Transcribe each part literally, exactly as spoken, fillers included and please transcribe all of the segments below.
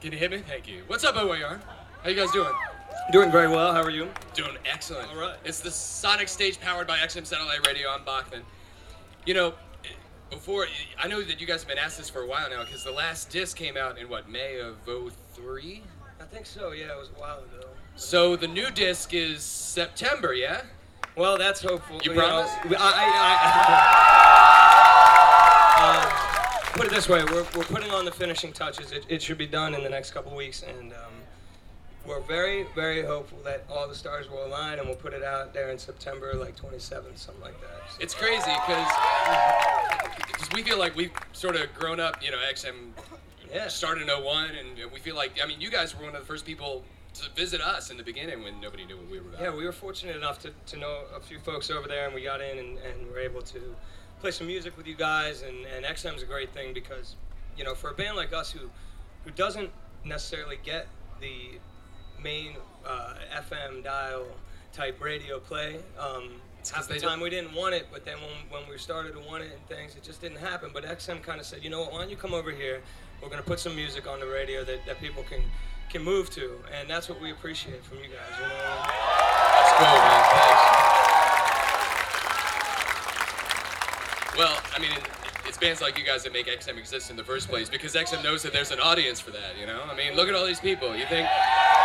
Can you hit me? Thank you. What's up, O A R? How you guys doing? Doing very well. How are you? Doing excellent. All right. It's the Sonic Stage powered by X M Satellite Radio. I'm Bachman. You know, before, I know that you guys have been asked this for a while now, because the last disc came out in, what, May of oh three? I think so, yeah. It was a while ago. So the new disc is September, yeah? Well, that's hopeful. You promise? Know, I, I, I, uh, put it this way, we're, we're putting on the finishing touches. It, it should be done in the next couple weeks, and um, we're very, very hopeful that all the stars will align, and we'll put it out there in September, like twenty-seventh, something like that. So. It's crazy, because we feel like we've sort of grown up, you know, X M yeah. started in oh one, and we feel like, I mean, you guys were one of the first people to visit us in the beginning when nobody knew what we were about. Yeah, we were fortunate enough to, to know a few folks over there, and we got in and, and were able to play some music with you guys, and, and X M's a great thing because, you know, for a band like us who, who doesn't necessarily get the main uh, F M dial type radio play, um, half the time we didn't want it, but then when, when we started to want it and things, it just didn't happen. But X M kind of said, you know what, why don't you come over here, we're going to put some music on the radio that, that people can can move to, and that's what we appreciate from you guys, you know? That's cool, man. Thanks. Well, I mean, it's bands like you guys that make X M exist in the first place, because X M knows that there's an audience for that, you know? I mean, look at all these people. You think...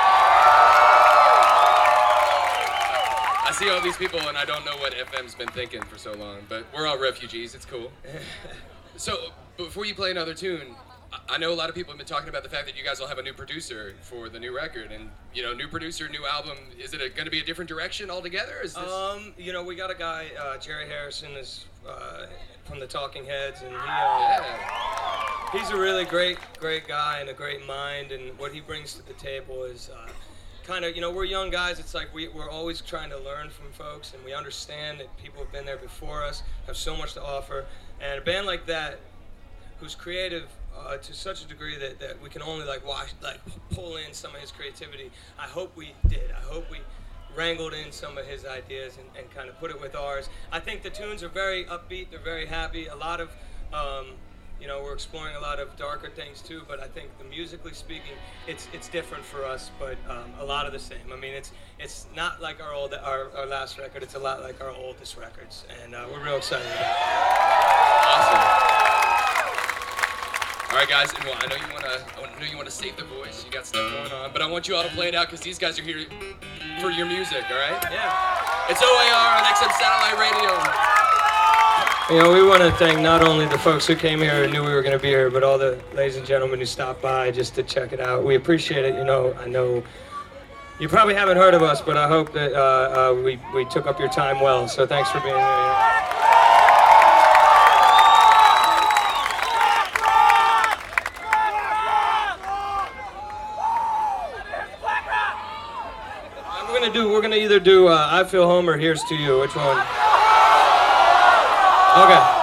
I see all these people, and I don't know what F M's been thinking for so long, but we're all refugees. It's cool. So, before you play another tune, I know a lot of people have been talking about the fact that you guys will have a new producer for the new record, and, you know, new producer, new album. Is it going to be a different direction altogether? Is this... Um, you know, we got a guy, uh, Jerry Harrison, is uh, from the Talking Heads, and he, uh, yeah. he's a really great, great guy and a great mind, and what he brings to the table is uh, kind of, you know, we're young guys. It's like we, we're always trying to learn from folks, and we understand that people have been there before us, have so much to offer, and a band like that, who's creative uh, to such a degree that, that we can only like watch, like pull in some of his creativity. I hope we did. I hope we wrangled in some of his ideas and, and kind of put it with ours. I think the tunes are very upbeat. They're very happy. A lot of, um, you know, we're exploring a lot of darker things too. But I think the musically speaking, it's it's different for us. But um, a lot of the same. I mean, it's it's not like our old our, our last record. It's a lot like our oldest records, and uh, we're real excited about it. Awesome. All right, guys. Well, I know you want to. I know you want to save the voice. You got stuff going on, but I want you all to play it out because these guys are here for your music. All right? Yeah. It's O A R on X M Satellite Radio. You know, we want to thank not only the folks who came here and knew we were going to be here, but all the ladies and gentlemen who stopped by just to check it out. We appreciate it. You know, I know you probably haven't heard of us, but I hope that uh, uh, we we took up your time well. So thanks for being here. Do, we're gonna either do uh, I Feel Home or Here's to You. Which one? Okay.